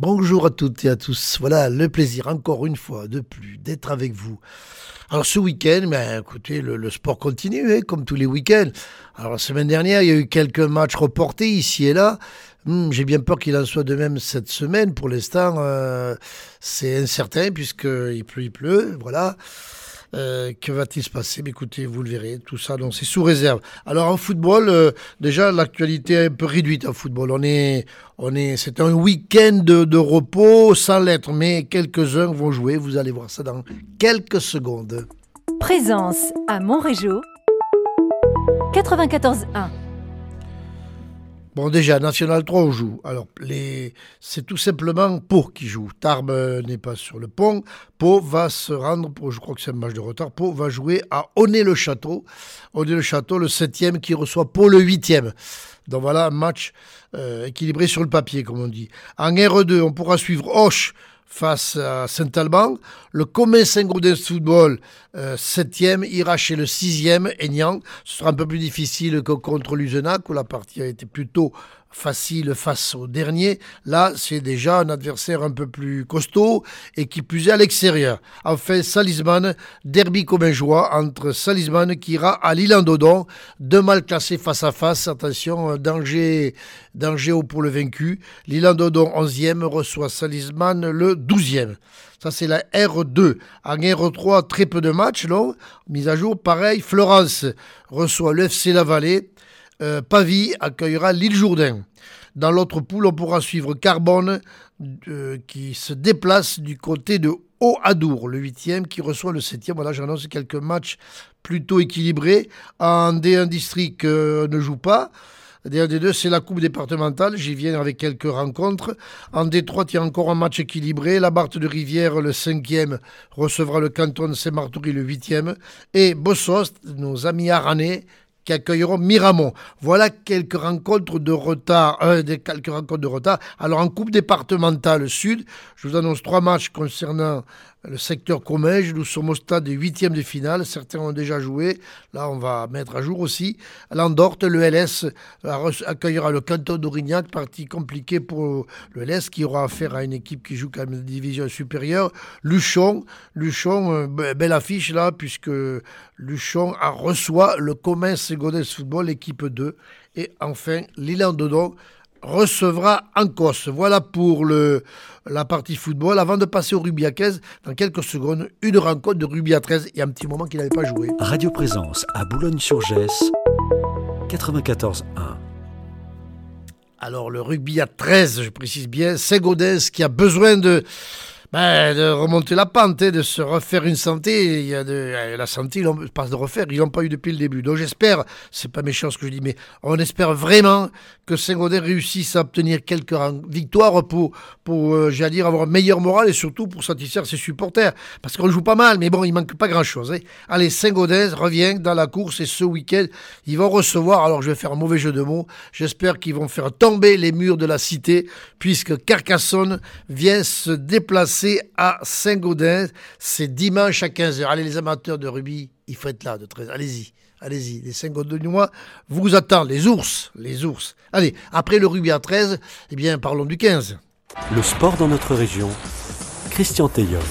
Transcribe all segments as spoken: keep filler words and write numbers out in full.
Bonjour à toutes et à tous. Voilà le plaisir encore une fois de plus d'être avec vous. Alors ce week-end, ben, écoutez, le, le sport continue, hein, comme tous les week-ends. Alors la semaine dernière, il y a eu quelques matchs reportés ici et là. Hum, j'ai bien peur qu'il en soit de même cette semaine. Pour l'instant, euh, c'est incertain puisqu'il pleut, il pleut, voilà. Euh, que va-t-il se passer? Mais écoutez, vous le verrez, tout ça, donc c'est sous réserve. Alors en football, euh, déjà l'actualité est un peu réduite en football. On est, on est, c'est un week-end de, de repos sans lettres, mais quelques-uns vont jouer. Vous allez voir ça dans quelques secondes. Présence à Montrégeau, quatre-vingt-quatorze un. Bon, déjà, National trois, on joue. Alors, les... c'est tout simplement Pau qui joue. Tarbes n'est pas sur le pont. Pau va se rendre, pour, je crois que c'est un match de retard, Pau va jouer à Onay-le-Château. Onay-le-Château, le septième qui reçoit Pau le huitième. Donc voilà, un match euh, équilibré sur le papier, comme on dit. En R deux, on pourra suivre Auch face à Saint-Alban. Le Commet Saint-Gaudens Football, euh, septième, ira chez le sixième, Aignan. Ce sera un peu plus difficile que contre l'Usenac, où la partie a été plutôt facile face au dernier. Là, c'est déjà un adversaire un peu plus costaud et qui plus est à l'extérieur. Enfin, Salisman, derby commingeois entre Salisman qui ira à l'Île-en-Dodon. Deux mal classés face à face. Attention, danger, danger pour le vaincu. L'Île-en-Dodon, onzième, reçoit Salisman le douzième. Ça, c'est la R deux. En R trois, très peu de matchs, non? Mise à jour, pareil. Florence reçoit le F C Lavalais. Euh, Pavie accueillera l'île Jourdain. Dans l'autre poule, on pourra suivre Carbone euh, qui se déplace du côté de Haut-Adour, le huitième qui reçoit le septième. Voilà, j'annonce quelques matchs plutôt équilibrés. En D un District, euh, ne joue pas. D un D deux, c'est la coupe départementale. J'y viens avec quelques rencontres. En D trois, il y a encore un match équilibré. La Barthe de Rivière, le cinquième, recevra le canton de Saint-Martory, le huitième. Et Bossost, nos amis aranais, qui accueilleront Miramont. Voilà quelques rencontres de retard. Euh, des, quelques rencontres de retard. Alors en Coupe départementale Sud, je vous annonce trois matchs concernant le secteur Comminges. Nous sommes au stade des huitièmes de finale. Certains ont déjà joué. Là, on va mettre à jour aussi. L'Andorte, le L S accueillera le canton d'Aurignac. Partie compliquée pour le L S qui aura affaire à une équipe qui joue quand même une division supérieure. Luchon, Luchon, euh, belle affiche là, puisque Luchon a reçoit le Commin Saint-Gaudens Football, équipe deux. Et enfin, l'Île-en-Dodon recevra Ancos. Voilà pour le, la partie football. Avant de passer au rugby à quinze, dans quelques secondes, une rencontre de rugby à treize. Il y a un petit moment qu'il n'avait pas joué. Radio Présence à Boulogne-sur-Gesse, quatre-vingt-quatorze un. Alors le rugby à treize, je précise bien, Saint-Gaudens qui a besoin de... Ben, de remonter la pente, hein, de se refaire une santé. Il y a de, la santé, ils pas de refaire, ils l'ont pas eu depuis le début. Donc j'espère, c'est pas méchant ce que je dis, mais on espère vraiment que Saint-Gaudens réussisse à obtenir quelques victoires pour, pour euh, j'allais dire, avoir un meilleur moral et surtout pour satisfaire ses supporters. Parce qu'on joue pas mal, mais bon, il manque pas grand-chose. Hein. Allez, Saint-Gaudens revient dans la course et ce week-end, ils vont recevoir, alors je vais faire un mauvais jeu de mots, j'espère qu'ils vont faire tomber les murs de la cité, puisque Carcassonne vient se déplacer à Saint-Gaudens, c'est dimanche à quinze heures. Allez les amateurs de rugby, il faut être là de treize. Allez-y, allez-y. Les Saint-Gaudenois vous attendent, les ours, les ours. Allez, après le rugby à treize, eh bien parlons du quinze. Le sport dans notre région, Christian Teillol.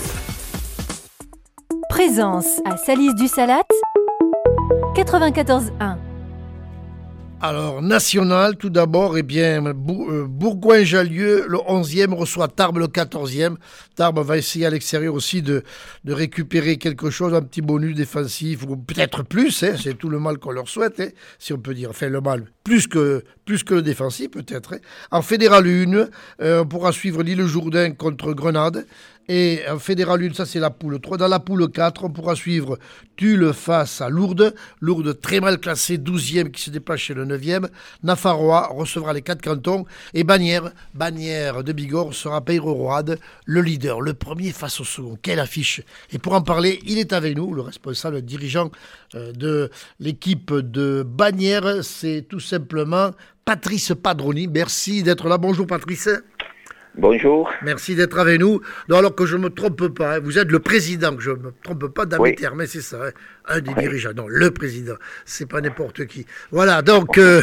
Présence à Salis-du-Salat, quatre-vingt-quatorze un. Alors, national, tout d'abord, eh bien, Bourgoin-Jallieu, le onzième, reçoit Tarbes, le quatorzième. Tarbes va essayer à l'extérieur aussi de, de récupérer quelque chose, un petit bonus défensif, ou peut-être plus, hein, c'est tout le mal qu'on leur souhaite, hein, si on peut dire. Enfin, le mal, plus que, plus que le défensif, peut-être. Hein. En Fédéral un, euh, on pourra suivre l'île Jourdain contre Grenade. Et en Fédéral un, ça c'est la poule trois. Dans la poule quatre, on pourra suivre Tulle face à Lourdes. Lourdes très mal classée, douzième qui se déplace chez le neuvième. Nafarroa recevra les quatre cantons. Et Bagnères, Bagnères de Bigorre sera Peyrehorade, le leader, le premier face au second. Quelle affiche! Et pour en parler, il est avec nous, le responsable le dirigeant euh, de l'équipe de Bagnères. C'est tout simplement Patrice Padroni. Merci d'être là. Bonjour Patrice. Bonjour. Merci d'être avec nous. Non, alors que je ne me trompe pas, hein, vous êtes le président, que je ne me trompe pas dans Oui. mes termes, mais c'est ça, hein, un des Oui. dirigeants. Non, le président, c'est pas n'importe qui. Voilà, donc, euh,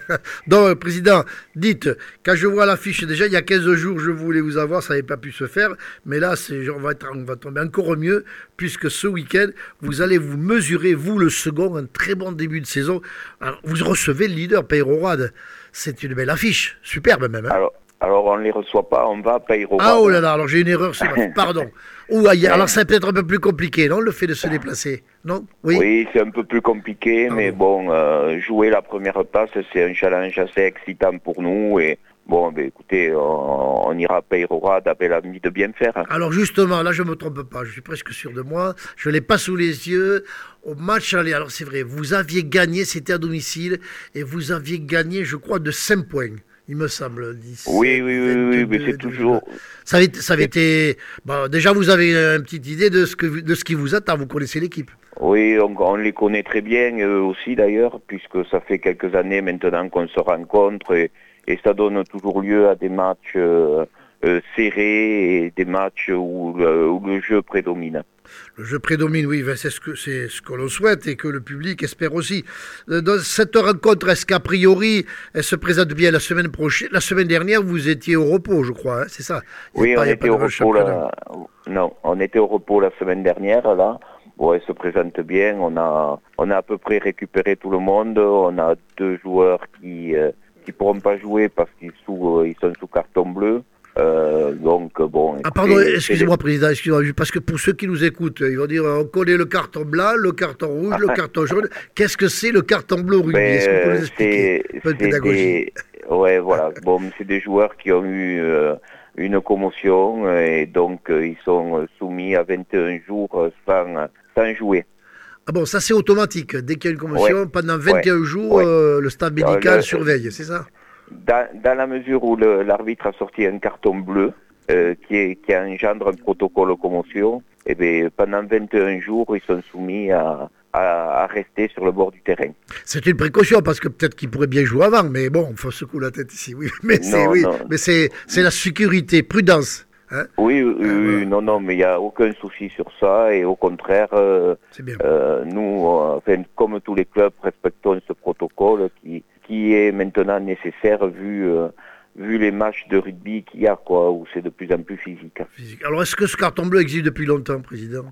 donc, président, dites, quand je vois l'affiche, déjà, il y a quinze jours, je voulais vous avoir, ça n'avait pas pu se faire, mais là, c'est, on, va être, on va tomber encore mieux, puisque ce week-end, vous allez vous mesurer, vous, le second, un très bon début de saison. Alors, vous recevez le leader, Peyrorade. C'est une belle affiche, superbe même. Hein. Alors, alors, on ne les reçoit pas, on va à Peyrorade. Ah oh là là, alors j'ai une erreur, c'est ma- pardon. Ou ailleurs, alors c'est peut-être un peu plus compliqué, non, le fait de se déplacer, non? Oui. Oui, c'est un peu plus compliqué, Ah mais bon, euh, jouer la première place, c'est un challenge assez excitant pour nous. Et bon, ben, écoutez, on, on ira à Peyrorade avec l'envie de bien faire. Hein. Alors justement, là je me trompe pas, je suis presque sûr de moi, je l'ai pas sous les yeux. Au match aller, alors c'est vrai, vous aviez gagné, c'était à domicile, et vous aviez gagné, je crois, de cinq points. Il me semble. dix-sept, Oui, oui, oui, oui, mais c'est vingt-deux, toujours... Ça avait, ça avait été... Bon, déjà, vous avez une petite idée de ce, que, de ce qui vous attend. Vous connaissez l'équipe. Oui, on, on les connaît très bien, eux aussi d'ailleurs, puisque ça fait quelques années maintenant qu'on se rencontre et, et ça donne toujours lieu à des matchs euh, euh, serrés et des matchs où le, où le jeu prédomine. Le jeu prédomine, oui, ben, c'est ce que c'est ce que l'on souhaite et que le public espère aussi. Euh, Dans cette rencontre, est-ce qu'a priori, elle se présente bien la semaine prochaine? La semaine dernière, vous étiez au repos, je crois, hein, c'est ça? Il y a Oui, pas- on il y a était pas au de repos championnat. là. Non, on était au repos la semaine dernière là. Bon, elle se présente bien. On a, on a à peu près récupéré tout le monde. On a deux joueurs qui, euh, qui pourront pas jouer parce qu'ils sous, euh, ils sont sous carton bleu. Euh, donc bon. Ah pardon, écoutez, excusez-moi président, excusez-moi, parce que pour ceux qui nous écoutent, ils vont dire on connaît le carton blanc, le carton rouge, le carton jaune. Qu'est-ce que c'est le carton bleu au rugby? Ben, Est-ce que vous pouvez nous euh, expliquer c'est- un peu de c'est pédagogie? des- Ouais, voilà. Bon, c'est des joueurs qui ont eu euh, une commotion euh, et donc euh, ils sont euh, soumis à vingt et un jours euh, sans, sans jouer. Ah bon, ça c'est automatique. Dès qu'il y a une commotion, Ouais. pendant vingt et un jours, Ouais. euh, le staff médical le- surveille, c'est ça? Dans, dans la mesure où le- l'arbitre a sorti un carton bleu euh, qui, est, qui engendre un protocole commotion, et bien, pendant vingt et un jours, ils sont soumis à, à, à rester sur le bord du terrain. C'est une précaution parce que peut-être qu'il pourrait bien jouer avant, mais bon, il faut secouer la tête ici. Oui, mais c'est Non, oui, non. mais c'est c'est la sécurité, prudence. Hein, Oui, oui, oui, voilà. oui, non, non, mais il n'y a aucun souci sur ça, et au contraire, euh, c'est bien. euh, nous, euh, enfin, comme tous les clubs, respectons ce protocole qui, qui est maintenant nécessaire vu, euh, vu les matchs de rugby qu'il y a, quoi, où c'est de plus en plus physique. Physique. Alors, est-ce que ce carton bleu existe depuis longtemps, président?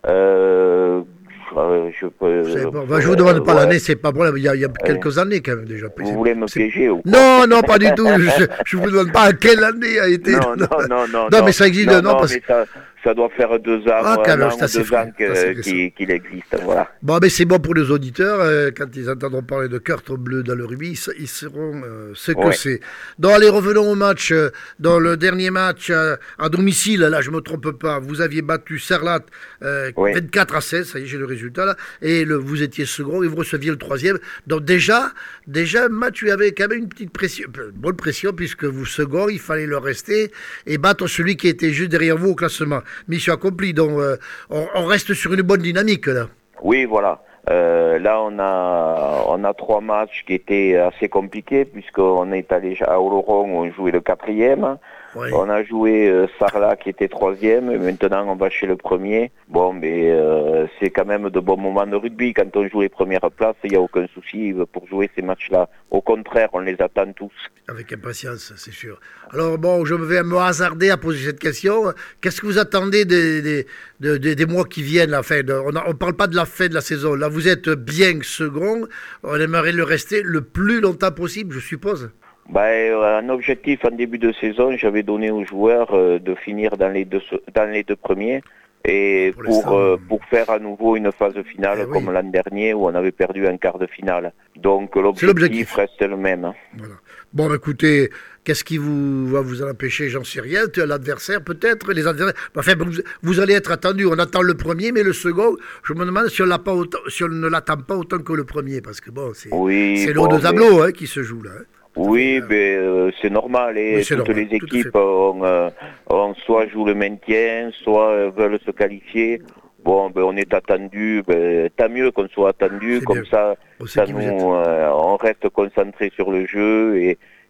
Euh, euh, je peux... Je sais pas. Enfin, je vous demande pas ouais. l'année, c'est pas problème. Il y a, il y a quelques années quand même déjà. Vous voulez me C'est- piéger ou quoi? Non, non, pas du tout. Je, je vous demande pas à quelle année a été. Non, non, non, non. Non, mais ça existe, non, parce- mais ça, ça doit faire deux ans, Ah, un quand même, an c'est ou assez deux frais, ans que- c'est assez qu'il qu'il existe, voilà. Bon, mais c'est bon pour les auditeurs. euh, quand ils entendront parler de carton bleu dans le rugby, ils, sa- ils sauront euh, ce que Ouais. c'est. Donc, allez, revenons au match. euh, Dans le dernier match euh, à domicile, là, je me trompe pas, vous aviez battu Sarlat euh, Ouais. vingt-quatre à seize, ça y est, j'ai le résultat là, et le, vous étiez second et vous receviez le troisième. Donc, déjà, déjà, un match, il y avait quand même une petite pression, une bonne pression, puisque vous second, il fallait le rester et battre celui qui était juste derrière vous au classement. Mission accomplie. Donc, euh, on, on reste sur une bonne dynamique là. Oui, voilà. Euh, là, on a, on a trois matchs qui étaient assez compliqués, puisqu'on est allé à Oloron, où on jouait le quatrième. Ouais. On a joué euh, Sarlat qui était troisième, et maintenant on va chez le premier. Bon, mais euh, c'est quand même de bons moments de rugby. Quand on joue les premières places, il n'y a aucun souci pour jouer ces matchs-là. Au contraire, on les attend tous. Avec impatience, c'est sûr. Alors bon, je vais me hasarder à poser cette question. Qu'est-ce que vous attendez des, des, de- de- des mois qui viennent la fin de- On ne parle pas de la fin de la saison. Là, vous êtes bien second. On aimerait le rester le plus longtemps possible, je suppose. Ben, euh, un objectif en début de saison, j'avais donné aux joueurs euh, de finir dans les deux, dans les deux premiers. Et Pour pour, l'instant, euh, pour faire à nouveau une phase finale Eh oui. comme l'an dernier où on avait perdu un quart de finale. Donc l'objectif. l'objectif reste le même. Voilà. Bon, bah, écoutez, qu'est-ce qui vous va vous en empêcher? J'en sais rien. L'adversaire, peut-être. Les adversaires. Enfin, vous, vous allez être attendu. On attend le premier, mais le second, je me demande si on, l'a pas autant, si on ne l'attend pas autant que le premier. Parce que bon, c'est Oui, c'est bon, l'eau de mais- tableau hein, qui se joue là. hein. Oui, ben, euh, c'est normal. Et Oui, c'est toutes normal, les tout à fait. équipes ont, euh, ont soit jouent le maintien, soit euh, veulent se qualifier. Bon, ben, on est attendu. Ben, tant mieux qu'on soit attendu. C'est Comme bien. ça, On sait ça qui vous nous, êtes. euh, on reste concentré sur le jeu et,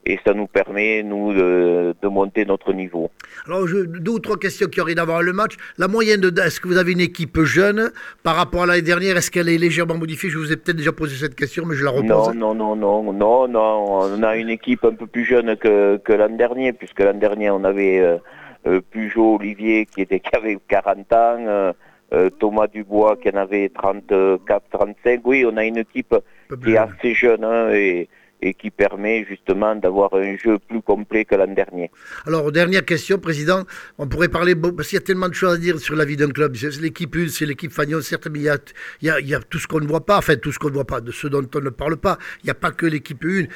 et ça nous permet, nous, de, de monter notre niveau. Alors, je, deux ou trois questions qui ont rien à voir avec le match. La moyenne de est-ce que vous avez une équipe jeune par rapport à l'année dernière? Est-ce qu'elle est légèrement modifiée? Je vous ai peut-être déjà posé cette question, mais je la repose. Non, non, non, non, non, non. On a une équipe un peu plus jeune que, que l'an dernier, puisque l'an dernier, on avait euh, euh, Pujol, Olivier, qui, était, qui avait quarante ans, euh, euh, Thomas Dubois, qui en avait trente-quatre, trente-cinq. Oui, on a une équipe qui est assez jeune, hein, et... et qui permet justement d'avoir un jeu plus complet que l'an dernier. Alors, dernière question, Président. On pourrait parler, parce qu'il y a tellement de choses à dire sur la vie d'un club. C'est l'équipe une, c'est l'équipe Fagnon, certes, mais il y a, il y a, il y a tout ce qu'on ne voit pas, enfin tout ce qu'on ne voit pas, de ce dont on ne parle pas. Il n'y a pas que l'équipe une.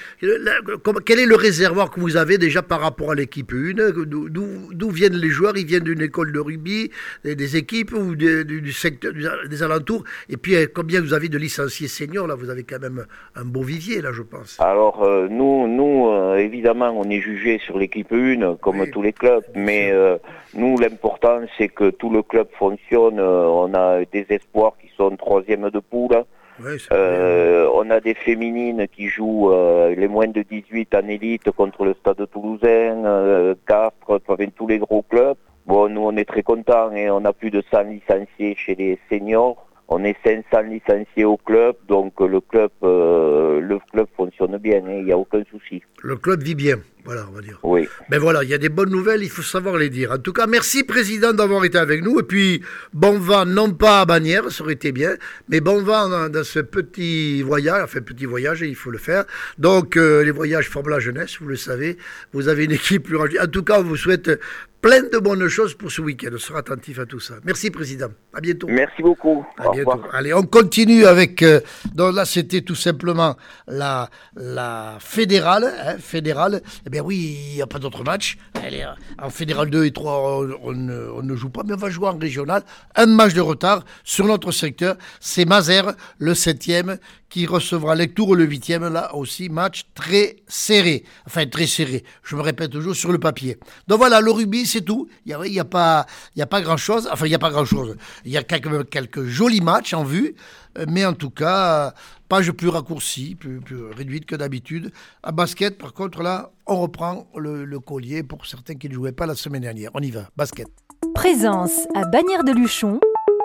Quel est le réservoir que vous avez déjà par rapport à l'équipe une? D'où viennent les joueurs? Ils viennent d'une école de rugby, des équipes ou du, du secteur, des alentours? Et puis, combien vous avez de licenciés seniors? Là, vous avez quand même un beau vivier, là, je pense. Alors euh, nous, nous euh, évidemment, on est jugé sur l'équipe une, comme oui, tous les clubs, mais euh, nous, l'important, c'est que tout le club fonctionne. Euh, on a des espoirs qui sont troisième de poule. Oui, euh, on a des féminines qui jouent euh, les moins de dix-huit en élite contre le Stade Toulousain, euh, Castres, avec tous les gros clubs. Bon, nous, on est très contents et on a plus de cent licenciés chez les seniors. On est cinq cents licenciés au club, donc le club, euh, le club fonctionne bien, il n'y a aucun souci. Le club vit bien, voilà, on va dire. Oui. Mais voilà, il y a des bonnes nouvelles, il faut savoir les dire. En tout cas, merci Président d'avoir été avec nous. Et puis, bon vent, non pas à Bagnères, ça aurait été bien, mais bon vent dans, dans ce petit voyage, enfin petit voyage, il faut le faire. Donc, euh, les voyages forment la jeunesse, vous le savez. Vous avez une équipe plus rangée. En tout cas, on vous souhaite plein de bonnes choses pour ce week-end. On sera attentif à tout ça. Merci Président. À bientôt. Merci beaucoup. À Au bientôt. Revoir. Allez, on continue avec... Euh, donc là, c'était tout simplement la, la fédérale. Hein, fédérale. Eh bien oui, il n'y a pas d'autre match. Allez, en fédérale deux et trois, on, on, on ne joue pas, mais on va jouer en régional. Un match de retard sur notre secteur. C'est Mazères, le septième, qui recevra Lectoure le huitième. Là aussi, match très serré. Enfin, très serré. Je me répète toujours sur le papier. Donc voilà, le rugby, c'est tout. Il n'y a, y a pas, y a pas grand-chose. Enfin, il n'y a pas grand-chose. Il y a quelques, quelques jolis matchs en vue. Mais en tout cas, page plus raccourcie, plus, plus réduite que d'habitude. À basket, par contre, là, on reprend le, le collier pour certains qui ne jouaient pas la semaine dernière. On y va, basket. Présence à Bagnères-de-Luchon,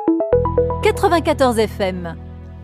quatre-vingt-quatorze F M.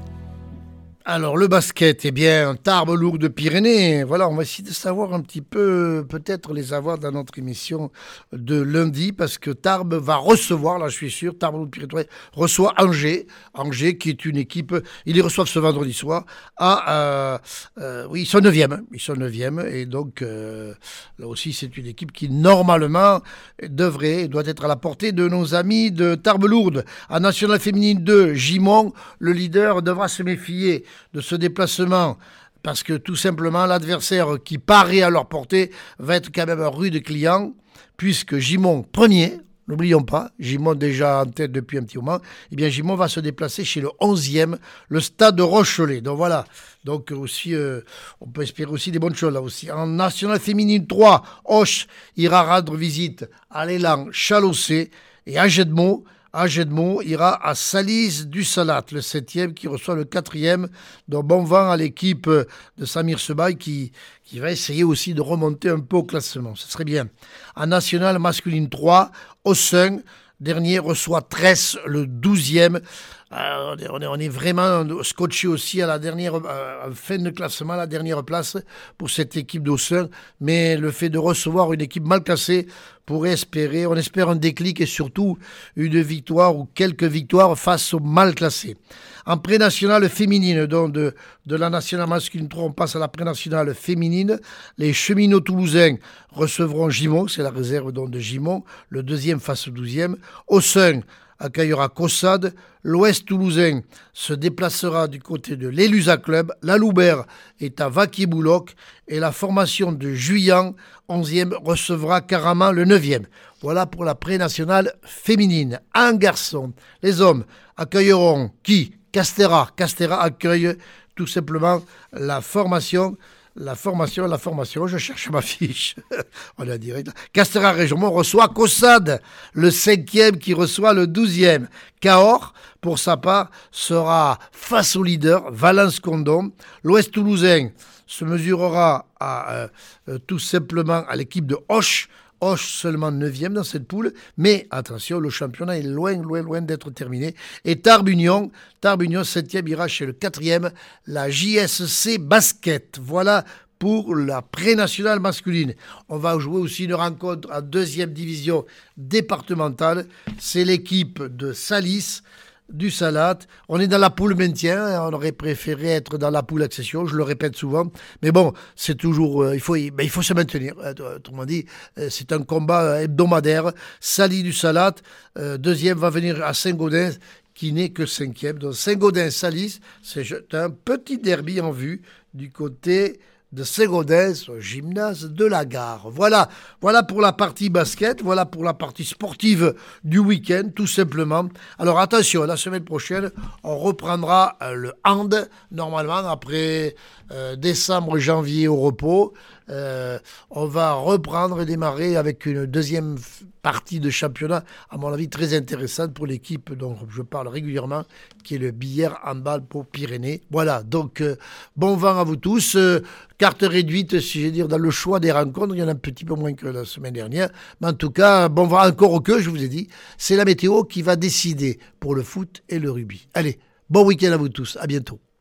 Alors, le basket, eh bien, Tarbes Lourdes Pyrénées. Voilà, on va essayer de savoir un petit peu, peut-être les avoir dans notre émission de lundi, parce que Tarbes va recevoir, là je suis sûr, Tarbes Lourdes Pyrénées reçoit Angers. Angers qui est une équipe, ils les reçoivent ce vendredi soir à, euh, euh, oui, ils sont neuvième, ils sont neuvième, et donc euh, là aussi c'est une équipe qui normalement devrait, doit être à la portée de nos amis de Tarbes Lourdes. À National Féminine deux, Gimont, le leader devra se méfier de ce déplacement, parce que tout simplement l'adversaire qui paraît à leur portée va être quand même un rude client, puisque Gimont premier, n'oublions pas, Gimont déjà en tête depuis un petit moment, et bien Gimont va se déplacer chez le onzième, le stade de Rochelet. Donc voilà, donc aussi euh, on peut espérer aussi des bonnes choses là aussi. En National Féminine trois, Auch ira rendre visite à l'élan Chalossé, et à Jedmo, Ajedmo ira à Salis du Salat, le septième qui reçoit le quatrième. Donc bon vent à l'équipe de Samir Sebaï qui, qui va essayer aussi de remonter un peu au classement. Ce serait bien. En national masculine trois, Ossun, dernier reçoit Tresse, le douzième. Euh, on, est, on est vraiment scotché aussi à la dernière euh, fin de classement, la dernière place pour cette équipe d'Ossun. Mais le fait de recevoir une équipe mal classée pourrait espérer, on espère un déclic et surtout une victoire ou quelques victoires face aux mal classés. En pré-nationale féminine, donc de, de la nationale masculine trois, on passe à la pré-nationale féminine. Les cheminots toulousains recevront Gimont, c'est la réserve donc de Gimont, le deuxième face au douzième. Ossun accueillera Caussade. L'Ouest toulousain se déplacera du côté de l'Elusa Club. La Loubert est à Vaquier-Bouloc. Et la formation de Juillan, onzième, recevra Caraman, le neuvième. Voilà pour la pré-nationale féminine. Un garçon. Les hommes accueilleront qui? Castera. Castera accueille tout simplement la formation. La formation, la formation, je cherche ma fiche. On est en direct. Castera Régimont reçoit Caussade, le cinquième qui reçoit le douzième. Cahors, pour sa part, sera face au leader, Valence Condom. L'Ouest toulousain se mesurera à, euh, euh, tout simplement à l'équipe de Auch. Auch seulement neuvième dans cette poule, mais attention, le championnat est loin, loin, loin d'être terminé. Et Tarbes Union, Tarbes Union septième ira chez le quatrième, la J S C Basket. Voilà pour la pré-nationale masculine. On va jouer aussi une rencontre en deuxième division départementale. C'est l'équipe de Salis, du Salat. On est dans la poule maintien, on aurait préféré être dans la poule accession, je le répète souvent, mais bon, c'est toujours, euh, il, faut, ben, il faut se maintenir, euh, autrement dit, euh, c'est un combat hebdomadaire. Sali du Salat, euh, deuxième va venir à Saint-Gaudens, qui n'est que cinquième. Donc Saint-Gaudens-Salis, c'est un petit derby en vue du côté de Saint-Gaudens au gymnase de la Gare. Voilà, voilà pour la partie basket, voilà pour la partie sportive du week-end, tout simplement. Alors attention, la semaine prochaine, on reprendra euh, le hand, normalement, après euh, décembre, janvier au repos. Euh, on va reprendre et démarrer avec une deuxième partie de championnat, à mon avis très intéressante pour l'équipe dont je parle régulièrement, qui est le Billère Handball pour Pyrénées. Voilà, donc euh, bon vent à vous tous. Euh, carte réduite, si je veux dire, dans le choix des rencontres, il y en a un petit peu moins que la semaine dernière. Mais en tout cas, bon vent encore que, je vous ai dit, c'est la météo qui va décider pour le foot et le rugby. Allez, bon week-end à vous tous, à bientôt.